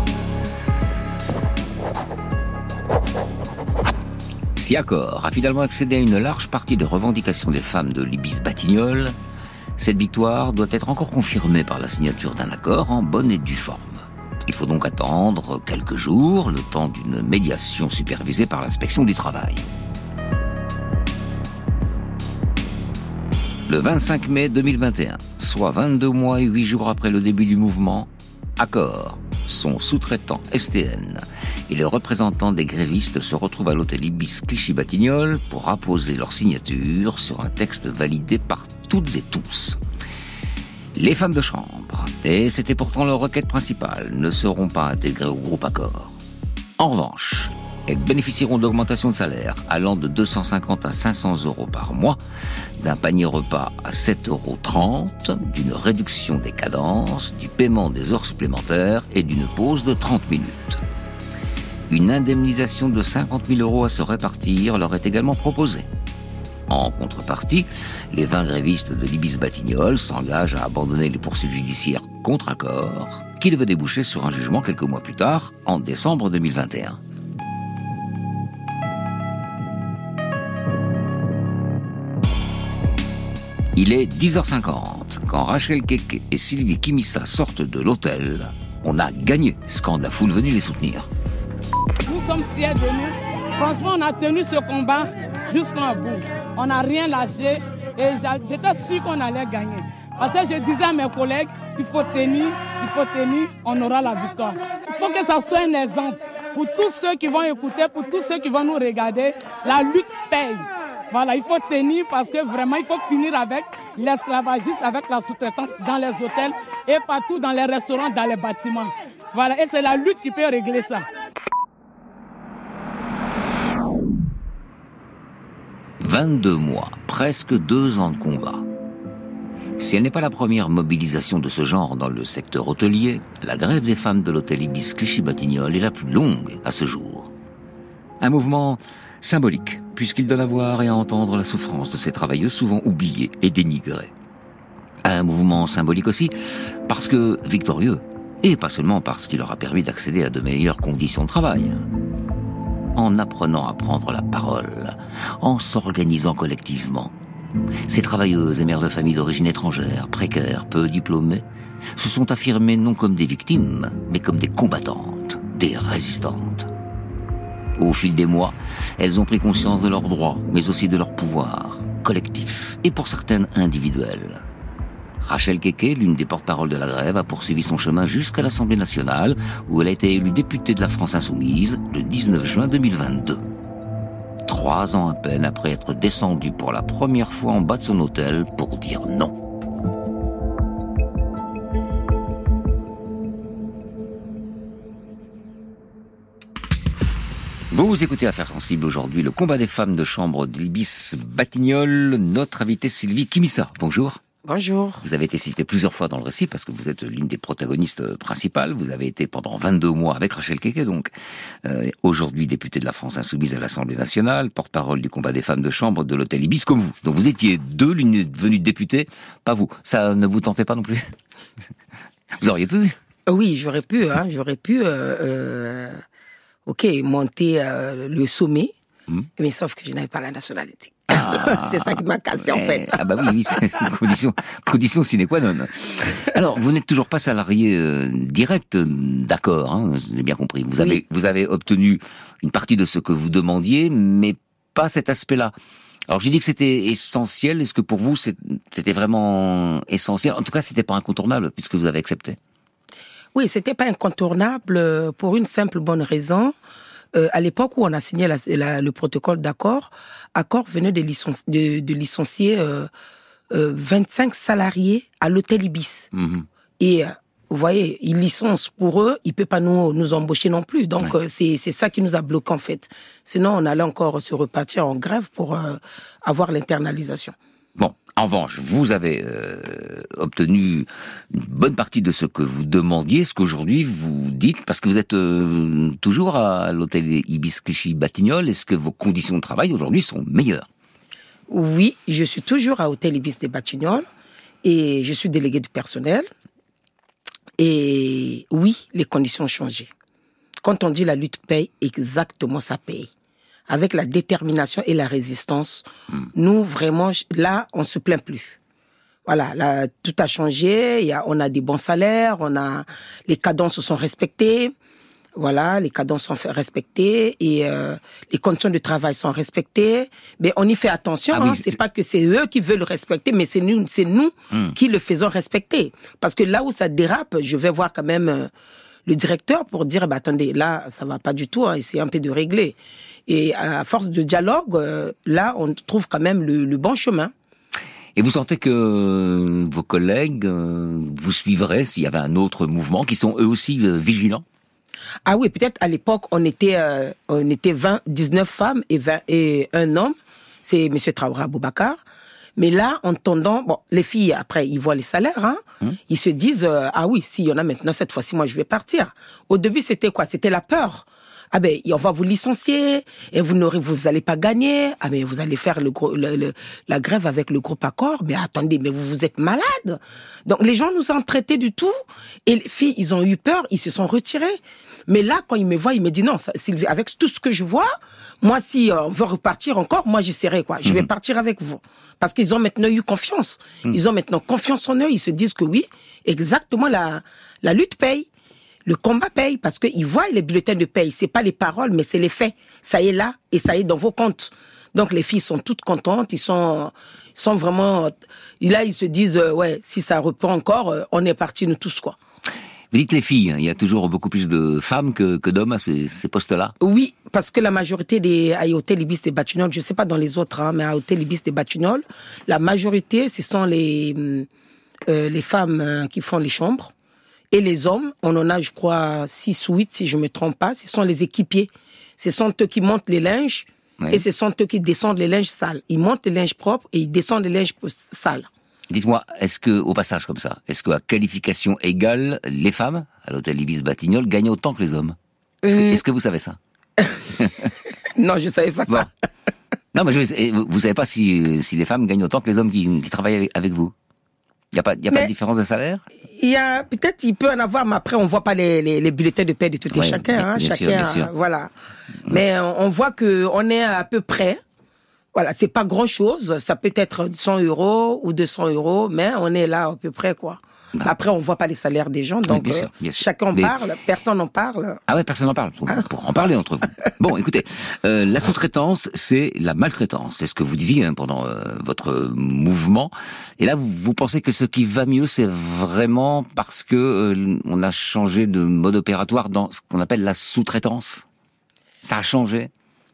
Si Accor a finalement accédé à une large partie des revendications des femmes de l'Ibis Batignolles, cette victoire doit être encore confirmée par la signature d'un accord en bonne et due forme. Il faut donc attendre quelques jours, le temps d'une médiation supervisée par l'inspection du travail. Le vingt-cinq mai deux mille vingt et un, soit vingt-deux mois et huit jours après le début du mouvement, Accor, son sous-traitant S T N et les représentants des grévistes se retrouvent à l'hôtel Ibis Clichy-Batignolles pour apposer leur signature sur un texte validé par toutes et tous. Les femmes de chambre, et c'était pourtant leur requête principale, ne seront pas intégrées au groupe Accor. En revanche, elles bénéficieront d'augmentations de salaire allant de deux cent cinquante à cinq cents euros par mois, d'un panier repas à sept euros trente, d'une réduction des cadences, du paiement des heures supplémentaires et d'une pause de trente minutes. Une indemnisation de cinquante mille euros à se répartir leur est également proposée. En contrepartie, les vingt grévistes de l'Ibis Batignolles s'engagent à abandonner les poursuites judiciaires contre Accor, qui devaient déboucher sur un jugement quelques mois plus tard, en décembre deux mille vingt et un. Il est dix heures cinquante. Quand Rachel Keke et Sylvie Kimissa sortent de l'hôtel, on a gagné, scande la foule venue les soutenir. Nous sommes fiers de nous. Franchement, on a tenu ce combat jusqu'au bout. On n'a rien lâché et j'étais sûr qu'on allait gagner. Parce que je disais à mes collègues, il faut tenir, il faut tenir, on aura la victoire. Il faut que ça soit un exemple pour tous ceux qui vont écouter, pour tous ceux qui vont nous regarder. La lutte paye. Voilà, il faut tenir parce que vraiment, il faut finir avec l'esclavagisme, avec la sous-traitance dans les hôtels et partout dans les restaurants, dans les bâtiments. Voilà, et c'est la lutte qui peut régler ça. vingt-deux mois, presque deux ans de combat. Si elle n'est pas la première mobilisation de ce genre dans le secteur hôtelier, la grève des femmes de l'hôtel Ibis Clichy-Batignolles est la plus longue à ce jour. Un mouvement symbolique, puisqu'il donne à voir et à entendre la souffrance de ces travailleuses souvent oubliées et dénigrées. Un mouvement symbolique aussi, parce que victorieux, et pas seulement parce qu'il leur a permis d'accéder à de meilleures conditions de travail. En apprenant à prendre la parole, en s'organisant collectivement, ces travailleuses et mères de famille d'origine étrangère, précaires, peu diplômées, se sont affirmées non comme des victimes, mais comme des combattantes, des résistantes. Au fil des mois, elles ont pris conscience de leurs droits, mais aussi de leurs pouvoirs, collectifs et pour certaines individuels. Rachel Keke, l'une des porte-paroles de la grève, a poursuivi son chemin jusqu'à l'Assemblée nationale, où elle a été élue députée de la France Insoumise le dix-neuf juin deux mille vingt-deux. Trois ans à peine après être descendue pour la première fois en bas de son hôtel pour dire non. Vous écoutez Affaires sensibles aujourd'hui, le combat des femmes de chambre de l'Ibis Batignolles. Notre invitée Sylvie Kimissa. Bonjour. Bonjour. Vous avez été citée plusieurs fois dans le récit parce que vous êtes l'une des protagonistes principales. Vous avez été pendant vingt-deux mois avec Rachel Keke, donc euh, aujourd'hui députée de la France Insoumise à l'Assemblée nationale, porte-parole du combat des femmes de chambre de l'hôtel Ibis, comme vous. Donc vous étiez deux, l'une est devenue députée, pas vous. Ça ne vous tentait pas non plus? Vous auriez pu? Oui, j'aurais pu, hein, j'aurais pu, euh, euh, ok, monter euh, le sommet, mmh. mais sauf que je n'avais pas la nationalité. Ah, c'est ça qui m'a cassé, ouais, en fait. Ah bah oui, oui, c'est une condition, condition sine qua non. Alors, vous n'êtes toujours pas salarié euh, direct d'Accor, hein, j'ai bien compris. Vous avez, oui. vous avez obtenu une partie de ce que vous demandiez, mais pas cet aspect-là. Alors, j'ai dit que c'était essentiel. Est-ce que pour vous, c'était vraiment essentiel? En tout cas, c'était pas incontournable, puisque vous avez accepté. Oui, c'était pas incontournable pour une simple bonne raison. Euh, à l'époque où on a signé la, la, le protocole d'accord, Accor venait de, licenci- de, de licencier euh, euh, vingt-cinq salariés à l'hôtel Ibis. Mmh. Et... Euh, Vous voyez, ils licencient pour eux, ils ne peuvent pas nous, nous embaucher non plus. Donc, ouais. euh, c'est, c'est ça qui nous a bloqués, en fait. Sinon, on allait encore se repartir en grève pour euh, avoir l'internalisation. Bon, en revanche, vous avez euh, obtenu une bonne partie de ce que vous demandiez, ce qu'aujourd'hui vous dites, parce que vous êtes euh, toujours à l'hôtel Ibis Clichy-Batignolles. Est-ce que vos conditions de travail aujourd'hui sont meilleures? Oui, je suis toujours à l'hôtel Ibis des Batignolles et je suis délégué du personnel. Et oui, les conditions ont changé. Quand on dit la lutte paye, exactement ça paye. Avec la détermination et la résistance, mmh. nous vraiment, là, on se plaint plus. Voilà, là, tout a changé. Il y a, on a des bons salaires, on a les cadences sont respectées. Voilà, les cadences sont respectées et euh, les conditions de travail sont respectées. Mais on y fait attention. Ah oui, hein, c'est je... pas que c'est eux qui veulent le respecter, mais c'est nous, c'est nous mmh. qui le faisons respecter. Parce que là où ça dérape, je vais voir quand même euh, le directeur pour dire, bah attendez, là ça va pas du tout. Hein, essayez un peu de régler. Et à force de dialogue, euh, là on trouve quand même le, le bon chemin. Et vous sentez que vos collègues euh, vous suivraient s'il y avait un autre mouvement, qui sont eux aussi euh, vigilants? Ah oui, peut-être à l'époque, on était, euh, on était vingt, dix-neuf femmes et, vingt, et un homme. C'est M. Traoré Aboubakar. Mais là, en tendant, bon, les filles, après, ils voient les salaires, hein. Hum. Ils se disent, euh, ah oui, s'il y en a maintenant, cette fois-ci, moi, je vais partir. Au début, c'était quoi? C'était la peur. Ah ben, on va vous licencier et vous n'aurez, vous allez pas gagner. Ah ben, vous allez faire le, gros, le, le la grève avec le groupe Accord. Mais attendez, mais vous vous êtes malades. Donc les gens nous ont traités du tout et les filles, ils ont eu peur, ils se sont retirés. Mais là, quand ils me voient, ils me disent non, ça, Sylvie, avec tout ce que je vois, moi, si euh, on veut repartir encore, moi, j'essaierai quoi. Je vais mmh. partir avec vous parce qu'ils ont maintenant eu confiance. Mmh. Ils ont maintenant confiance en eux. Ils se disent que oui, exactement, la la lutte paye. Le combat paye parce qu'ils voient les bulletins de paye. C'est pas les paroles, mais c'est les faits. Ça est là et ça est dans vos comptes. Donc les filles sont toutes contentes. Ils sont, ils sont vraiment. Là, ils se disent euh, ouais, si ça reprend encore, euh, on est partis nous tous quoi. Vous dites les filles, hein, il y a toujours beaucoup plus de femmes que, que d'hommes à ces, ces postes-là. Oui, parce que la majorité des à Hôtel Ibis des Batignolles, je sais pas dans les autres, hein, mais à Hôtel Ibis des Batignolles, la majorité, ce sont les euh, les femmes euh, qui font les chambres. Et les hommes, on en a, je crois, six ou huit, si je me trompe pas, ce sont les équipiers. Ce sont eux qui montent les linges, oui. et ce sont eux qui descendent les linges sales. Ils montent les linges propres et ils descendent les linges sales. Dites-moi, est-ce que, au passage comme ça, est-ce qu'à qualification égale, les femmes, à l'hôtel Ibis Batignolles, gagnent autant que les hommes? Est-ce, euh... que, est-ce que vous savez ça? Non, je savais pas bon. ça. Non, mais je, vous, vous savez pas si, si les femmes gagnent autant que les hommes qui, qui travaillent avec, avec vous? Il n'y a pas, y a pas de différence de salaire? Il y a, peut-être, il peut en avoir, mais après, on voit pas les, les, les bulletins de paie de tout et ouais, chacun, hein, bien chacun, sûr, bien sûr. voilà. Mmh. Mais on, on voit que on est à peu près. Voilà, c'est pas grand chose. Ça peut être cent euros ou deux cents euros, mais on est là à peu près, quoi. Bah. Après, on voit pas les salaires des gens, donc oui, bien sûr, bien sûr. Chacun en mais... parle, personne n'en parle. Ah ouais, personne n'en parle. Pour, ah. pour en parler entre vous. Bon, écoutez, euh, la sous-traitance, c'est la maltraitance. C'est ce que vous disiez hein, pendant euh, votre mouvement. Et là, vous, vous pensez que ce qui va mieux, c'est vraiment parce que euh, on a changé de mode opératoire dans ce qu'on appelle la sous-traitance. Ça a changé.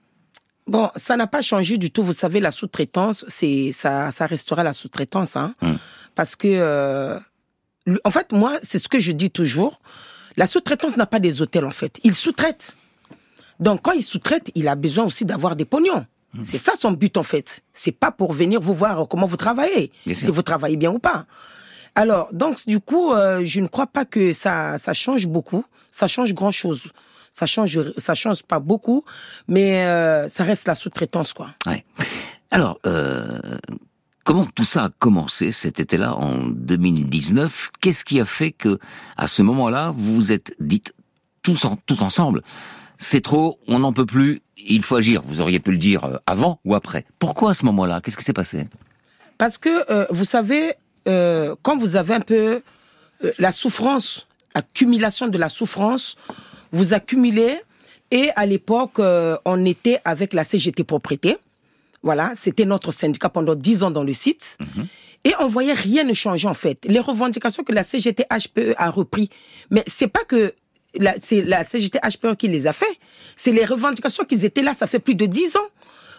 Bon, ça n'a pas changé du tout. Vous savez, la sous-traitance, c'est ça, ça restera la sous-traitance, hein, hum. parce que. Euh, En fait, moi, c'est ce que je dis toujours. La sous-traitance n'a pas des hôtels, en fait. Il sous-traite. Donc, quand il sous-traite, il a besoin aussi d'avoir des pognons. Mmh. C'est ça son but, en fait. C'est pas pour venir vous voir comment vous travaillez, bien si sûr. Vous travaillez bien ou pas. Alors, donc, du coup, euh, je ne crois pas que ça, ça change beaucoup. Ça change grand-chose. Ça change, ça change pas beaucoup, mais euh, ça reste la sous-traitance, quoi. Ouais. Alors, euh... comment tout ça a commencé cet été-là, en deux mille dix-neuf? Qu'est-ce qui a fait que, à ce moment-là, vous vous êtes dites tous, en, tous ensemble, c'est trop, on n'en peut plus, il faut agir? Vous auriez pu le dire avant ou après. Pourquoi à ce moment-là? Qu'est-ce qui s'est passé? Parce que, euh, vous savez, euh, quand vous avez un peu euh, la souffrance, l'accumulation de la souffrance, vous accumulez, et à l'époque, euh, on était avec la C G T Propriété. Voilà, c'était notre syndicat pendant dix ans dans le site. Mmh. Et on voyait rien ne changer, en fait. Les revendications que la C G T H P E a repris. Mais c'est pas que la, c'est la C G T H P E qui les a fait. C'est les revendications qui étaient là, ça fait plus de dix ans.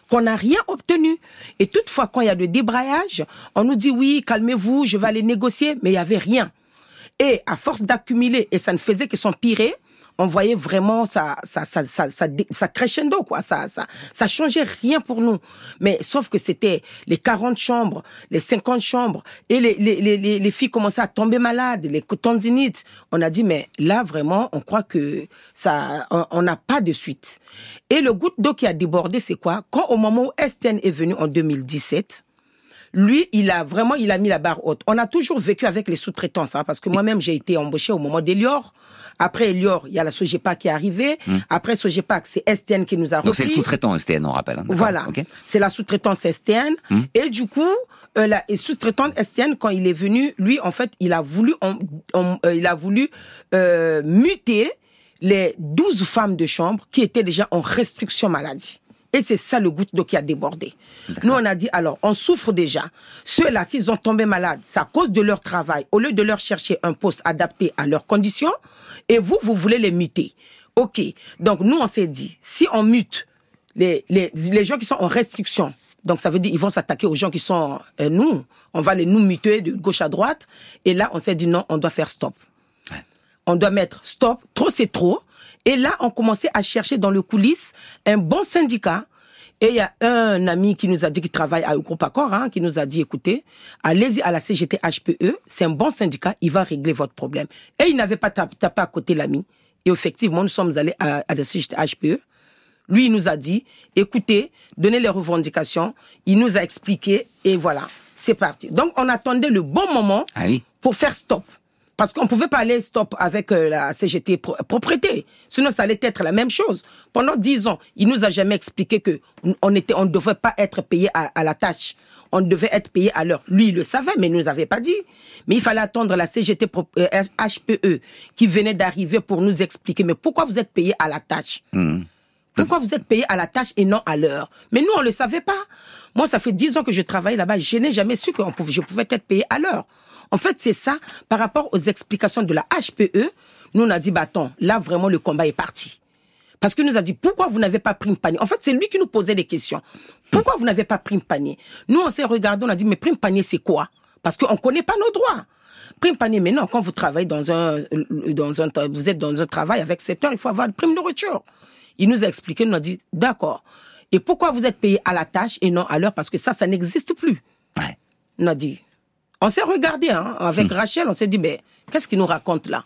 qu'on n'a rien obtenu. Et toutefois, quand il y a le débrayage, on nous dit oui, calmez-vous, je vais aller négocier, mais il n'y avait rien. Et à force d'accumuler, et ça ne faisait que s'empirer, on voyait vraiment ça, ça, ça, ça, ça, ça crescendo, quoi. Ça, ça, ça changeait rien pour nous. Mais sauf que c'était les quarante chambres, les cinquante chambres, et les, les, les, les filles commençaient à tomber malades, les tendinites. On a dit, mais là, vraiment, on croit que ça, on n'a pas de suite. Et le goutte d'eau qui a débordé, c'est quoi? Quand au moment où S T N est venu en deux mille dix-sept, lui, il a vraiment, il a mis la barre haute. On a toujours vécu avec les sous-traitances, hein, parce que moi-même, j'ai été embauchée au moment d'Elior. Après Elior, il y a la Sogepac qui est arrivée. Mmh. Après Sogepac, c'est S T N qui nous a repris. Donc c'est le sous-traitant S T N, on rappelle. Hein, voilà, okay. C'est la sous-traitance S T N. Mmh. Et du coup, euh, la sous-traitante S T N, quand il est venu, lui, en fait, il a voulu, on, on, euh, il a voulu euh, muter les douze femmes de chambre qui étaient déjà en restriction maladie. Et c'est ça le goutte d'eau qui a débordé. Nous, on a dit, alors, on souffre déjà. Ceux-là, s'ils ont tombé malades, c'est à cause de leur travail. Au lieu de leur chercher un poste adapté à leurs conditions, et vous, vous voulez les muter. OK. Donc, nous, on s'est dit, si on mute les, les, les gens qui sont en restriction, donc ça veut dire qu'ils vont s'attaquer aux gens qui sont euh, nous, on va les nous muter de gauche à droite. Et là, on s'est dit, non, on doit faire stop. Ouais. On doit mettre stop. Trop, c'est trop. Et là, on commençait à chercher dans le coulisses un bon syndicat. Et il y a un ami qui nous a dit, qui travaille au groupe Accor, hein, qui nous a dit, écoutez, allez-y à la C G T H P E, c'est un bon syndicat, il va régler votre problème. Et il n'avait pas tapé à côté l'ami. Et effectivement, nous sommes allés à, à la C G T H P E. Lui, il nous a dit, écoutez, donnez les revendications. Il nous a expliqué et voilà, c'est parti. Donc, on attendait le bon moment ah oui. pour faire stop. Parce qu'on ne pouvait pas aller stop avec euh, la C G T pro- propriété. Sinon, ça allait être la même chose. Pendant dix ans, il nous a jamais expliqué que on était, on ne devait pas être payé à, à la tâche. On devait être payé à l'heure. Lui, il le savait, mais il ne nous avait pas dit. Mais il fallait attendre la C G T pro- euh, H P E qui venait d'arriver pour nous expliquer. Mais pourquoi vous êtes payé à la tâche? Mmh. Pourquoi vous êtes payé à la tâche et non à l'heure? Mais nous, on ne le savait pas. Moi, ça fait dix ans que je travaille là-bas. Je n'ai jamais su que on pouvait, je pouvais être payé à l'heure. En fait, c'est ça, par rapport aux explications de la H P E, nous, on a dit, bah, attends, là, vraiment, le combat est parti. Parce qu'il nous a dit, pourquoi vous n'avez pas prime panier? En fait, c'est lui qui nous posait des questions. Pourquoi vous n'avez pas prime panier? Nous, on s'est regardé, on a dit, mais prime panier, c'est quoi? Parce qu'on ne connaît pas nos droits. Prime panier, mais non, quand vous travaillez dans un, dans un, vous êtes dans un travail avec sept heures, il faut avoir une prime nourriture. Il nous a expliqué, il nous a dit, d'accord. Et pourquoi vous êtes payé à la tâche et non à l'heure? Parce que ça, ça n'existe plus. Ouais. On a dit, on s'est regardé, hein, avec mmh. Rachel, on s'est dit, mais qu'est-ce qu'il nous raconte là?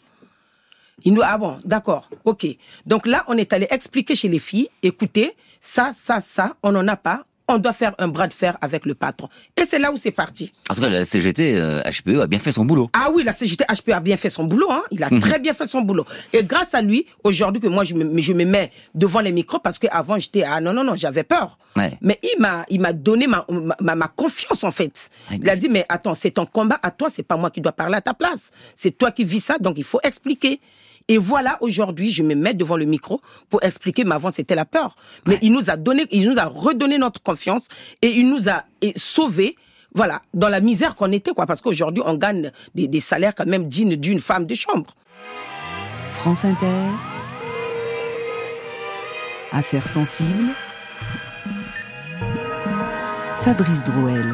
Il nous, ah bon, d'accord, ok. Donc là, on est allé expliquer chez les filles, écoutez, ça, ça, ça, on n'en a pas. On doit faire un bras de fer avec le patron. Et c'est là où c'est parti. En tout cas, la C G T euh, H P E a bien fait son boulot. Ah oui, la C G T H P E a bien fait son boulot. Hein. Il a mmh. très bien fait son boulot. Et grâce à lui, aujourd'hui, que moi, je me, je me mets devant les micros parce qu'avant, j'étais... Ah non, non, non, j'avais peur. Ouais. Mais il m'a, il m'a donné ma, ma, ma confiance, en fait. Ouais, il a dit, mais attends, c'est ton combat à toi, c'est pas moi qui dois parler à ta place. C'est toi qui vis ça, donc il faut expliquer. Et voilà, aujourd'hui, je me mets devant le micro pour expliquer, mais avant, c'était la peur. Mais ouais. il nous a donné, il nous a redonné notre confiance et il nous a sauvés, voilà, dans la misère qu'on était, quoi. Parce qu'aujourd'hui, on gagne des, des salaires quand même dignes d'une femme de chambre. France Inter. Affaires sensibles. Fabrice Drouel.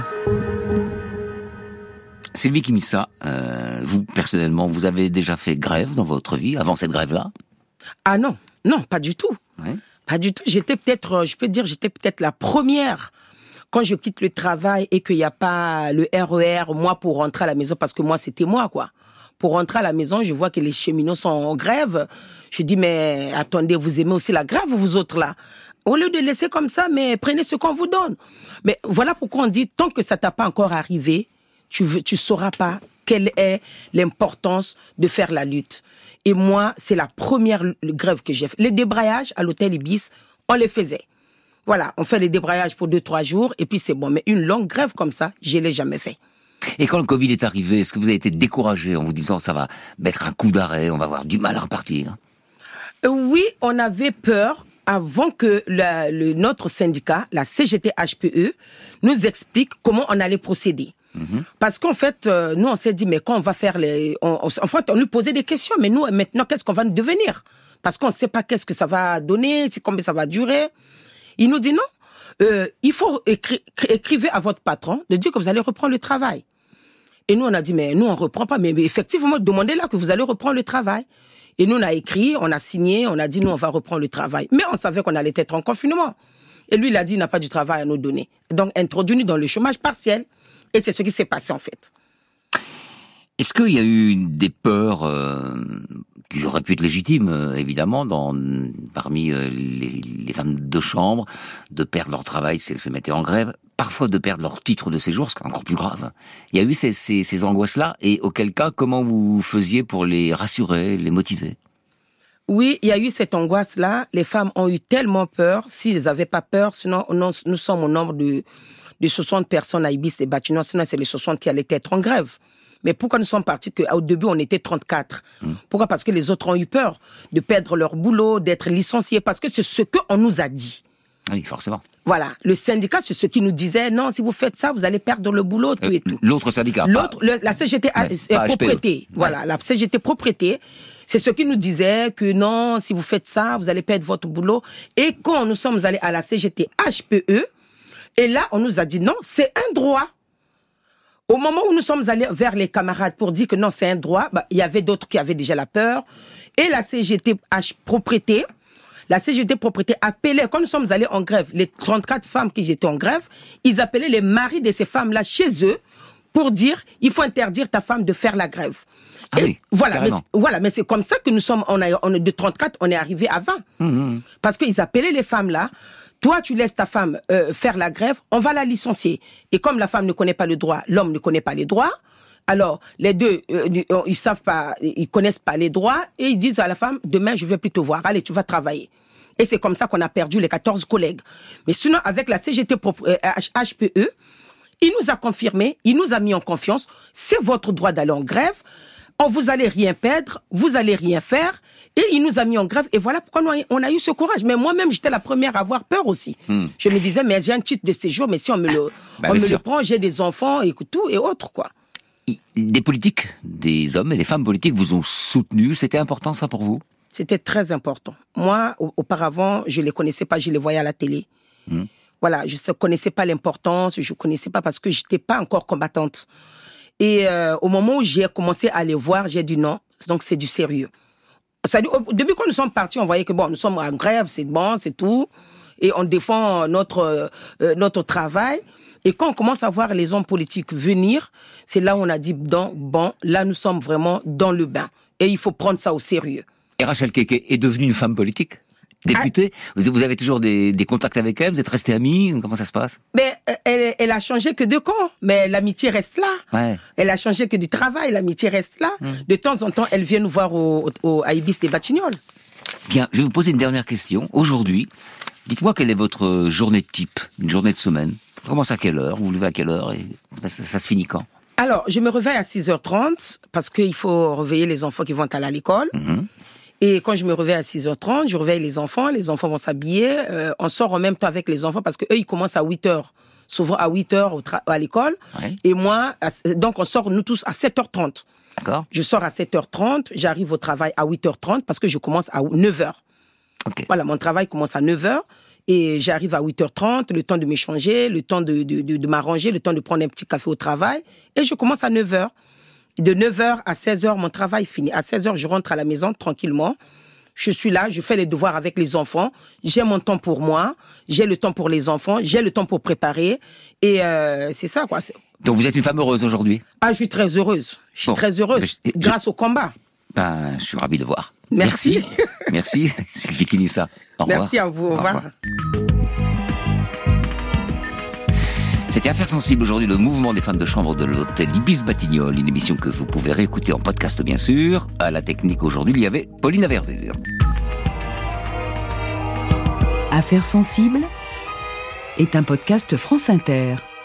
Sylvie Kimissa, euh, vous, personnellement, vous avez déjà fait grève dans votre vie, avant cette grève-là? Ah non, non, pas du tout. Ouais. Pas du tout. J'étais peut-être, je peux dire, j'étais peut-être la première, quand je quitte le travail et qu'il n'y a pas le R E R, moi, pour rentrer à la maison, parce que moi, c'était moi, quoi. Pour rentrer à la maison, je vois que les cheminots sont en grève. Je dis, mais attendez, vous aimez aussi la grève, vous autres, là? Au lieu de laisser comme ça, mais prenez ce qu'on vous donne. Mais voilà pourquoi on dit, tant que ça t'a pas encore arrivé, tu veux, tu sauras pas quelle est l'importance de faire la lutte. Et moi, c'est la première grève que j'ai fait. Les débrayages à l'hôtel Ibis, on les faisait. Voilà, on fait les débrayages pour deux, trois jours, et puis c'est bon. Mais une longue grève comme ça, je l'ai jamais fait. Et quand le Covid est arrivé, est-ce que vous avez été découragé en vous disant ça va mettre un coup d'arrêt, on va avoir du mal à repartir? Oui, on avait peur avant que la, le, notre syndicat, la C G T H P E, nous explique comment on allait procéder. Mmh. Parce qu'en fait, euh, nous, on s'est dit, mais quand on va faire les... On, on, en fait, on lui posait des questions, mais nous, maintenant, qu'est-ce qu'on va devenir? Parce qu'on ne sait pas qu'est-ce que ça va donner, c'est combien ça va durer. Il nous dit non, euh, il faut écri- écrivez à votre patron de dire que vous allez reprendre le travail. Et nous, on a dit, mais nous, on reprend pas. Mais, mais effectivement, demandez-là que vous allez reprendre le travail. Et nous, on a écrit, on a signé, on a dit, nous, on va reprendre le travail. Mais on savait qu'on allait être en confinement. Et lui, il a dit, il n'a pas du travail à nous donner. Donc, introduit-nous dans le chômage partiel. Et c'est ce qui s'est passé, en fait. Est-ce qu'il y a eu des peurs euh, qui auraient pu être légitimes, euh, évidemment, dans, parmi euh, les, les femmes de chambre, de perdre leur travail si elles se mettaient en grève, parfois de perdre leur titre de séjour, ce qui est encore plus grave. Il y a eu ces, ces, ces angoisses-là, et auquel cas, comment vous faisiez pour les rassurer, les motiver ? Oui, il y a eu cette angoisse-là. Les femmes ont eu tellement peur. S'ils n'avaient pas peur, sinon nous, nous sommes au nombre de, de soixante personnes à Ibis et Batignolles, sinon c'est les soixante qui allaient être en grève. Mais pourquoi nous sommes partis qu'au début, on était trente-quatre? Mmh. Pourquoi? Parce que les autres ont eu peur de perdre leur boulot, d'être licenciés, parce que c'est ce qu'on nous a dit. Oui, forcément. Voilà. Le syndicat, c'est ce qui nous disait, non, si vous faites ça, vous allez perdre le boulot, tout euh, et tout. L'autre syndicat. L'autre, le, la C G T ouais, propriété. Voilà, ouais. La C G T propriété. C'est ce qui nous disait que non, si vous faites ça, vous allez perdre votre boulot. Et quand nous sommes allés à la C G T H P E, et là, on nous a dit non, c'est un droit. Au moment où nous sommes allés vers les camarades pour dire que non, c'est un droit, bah, il y avait d'autres qui avaient déjà la peur. Et la C G T H propriété, la C G T propriété appelait, quand nous sommes allés en grève, les trente-quatre femmes qui étaient en grève, ils appelaient les maris de ces femmes-là chez eux pour dire, il faut interdire ta femme de faire la grève. Ah et oui, voilà, mais, voilà, mais c'est comme ça que nous sommes, on a, on est de trente-quatre, on est arrivé à vingt. Mmh. Parce qu'ils appelaient les femmes-là. Toi, tu laisses ta femme euh, faire la grève, on va la licencier. Et comme la femme ne connaît pas le droit, l'homme ne connaît pas les droits, alors les deux, euh, ils savent pas, ils connaissent pas les droits, et ils disent à la femme, demain, je vais plus te voir, allez, tu vas travailler. Et c'est comme ça qu'on a perdu les quatorze collègues. Mais sinon, avec la C G T H P E, il nous a confirmé, il nous a mis en confiance, c'est votre droit d'aller en grève, on vous allez rien perdre, vous allez rien faire, et il nous a mis en grève, et voilà pourquoi on a eu ce courage. Mais moi-même, j'étais la première à avoir peur aussi. Hmm. Je me disais, mais j'ai un titre de séjour, mais si on me le, bah, on me le prend, j'ai des enfants, et tout, et autres, quoi. Des politiques, des hommes et des femmes politiques vous ont soutenu, c'était important ça pour vous? C'était très important. Moi, auparavant, je les connaissais pas, je les voyais à la télé. Hmm. Voilà, je ne connaissais pas l'importance, je ne connaissais pas parce que je n'étais pas encore combattante. Et euh, au moment où j'ai commencé à les voir, j'ai dit non, donc c'est du sérieux. C'est-à-dire, au début, quand nous sommes partis, on voyait que bon, nous sommes en grève, c'est bon, c'est tout, et on défend notre euh, notre travail. Et quand on commence à voir les hommes politiques venir, c'est là où on a dit bon, bon, là nous sommes vraiment dans le bain, et il faut prendre ça au sérieux. Et Rachel Keke est devenue une femme politique? Députée, ah. vous avez toujours des, des contacts avec elle, vous êtes restés amis, comment ça se passe? Mais elle, elle a changé que de camp, mais l'amitié reste là. Ouais. Elle a changé que du travail, l'amitié reste là. Mmh. De temps en temps, elle vient nous voir au, au, à Ibis et Batignolles. Bien, je vais vous poser une dernière question. Aujourd'hui, dites-moi quelle est votre journée type, une journée de semaine. Vous commencez à quelle heure? Vous vous levez à quelle heure? Et ça, ça, ça se finit quand? Alors, je me réveille à six heures trente, parce qu'il faut réveiller les enfants qui vont aller à l'école. Mmh. Et quand je me réveille à six heures trente, je réveille les enfants, les enfants vont s'habiller, euh, on sort en même temps avec les enfants parce que eux ils commencent à huit heures, souvent à huit heures au tra- à l'école. Ouais. Et moi, à, donc on sort nous tous à sept heures trente. D'accord. Je sors à sept heures trente, j'arrive au travail à huit heures trente parce que je commence à neuf heures. Okay. Voilà, mon travail commence à neuf heures et j'arrive à huit heures trente, le temps de m'échanger, le temps de, de, de, de m'arranger, le temps de prendre un petit café au travail et je commence à neuf heures. De neuf heures à seize heures, mon travail finit. À seize heures, je rentre à la maison tranquillement. Je suis là, je fais les devoirs avec les enfants. J'ai mon temps pour moi, j'ai le temps pour les enfants, j'ai le temps pour préparer. Et euh, c'est ça, quoi. Donc vous êtes une femme heureuse aujourd'hui? Ah, je suis très heureuse. Je suis bon, très heureuse, je, grâce je, au combat. Ben, je suis ravi de voir. Merci. Merci, Merci Sylvie Kinissa. Au revoir. Merci à vous, au revoir. Au revoir. C'était Affaires sensibles aujourd'hui, le mouvement des femmes de chambre de l'hôtel Ibis Batignolles, une émission que vous pouvez réécouter en podcast bien sûr. À la technique aujourd'hui, il y avait Pauline Averdur. Affaires sensibles est un podcast France Inter.